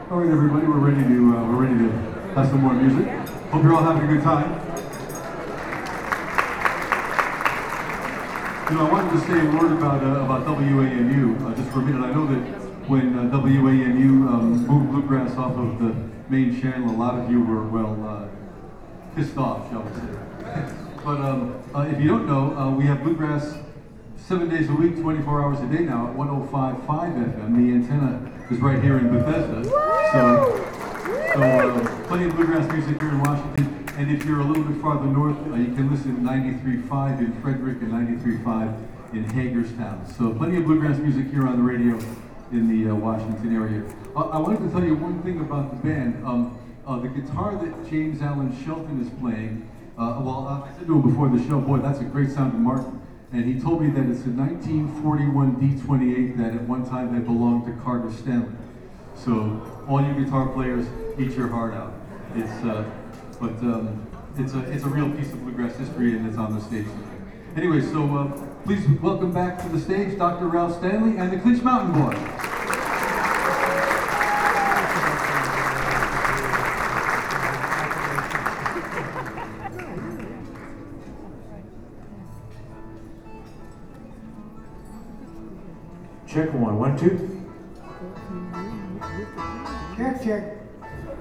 All right, everybody, we're ready to have some more music. Hope you're all having a good time. You know, I wanted to say a word about WANU just for a minute. I know that when WANU moved Bluegrass off of the main channel, a lot of you were, well, pissed off, shall we say. But if you don't know, we have Bluegrass 7 days a week, 24 hours a day now at 105.5 FM. The antenna is right here in Bethesda. So plenty of Bluegrass music here in Washington. And if you're a little bit farther north, you can listen to 93.5 in Frederick and 93.5 in Hagerstown. So plenty of Bluegrass music here on the radio in the Washington area. I wanted to tell you one thing about the band. The guitar that James Allen Shelton is playing, I said to him before the show, boy, that's a great sounding Martin. And he told me that it's a 1941 D28 that at one time had belonged to Carter Stanley. So all you guitar players, eat your heart out. It's a real piece of bluegrass history, and it's on the stage today. Anyway, so please welcome back to the stage Dr. Ralph Stanley and the Clinch Mountain Boys. Check 1, 1, 2. Check, check.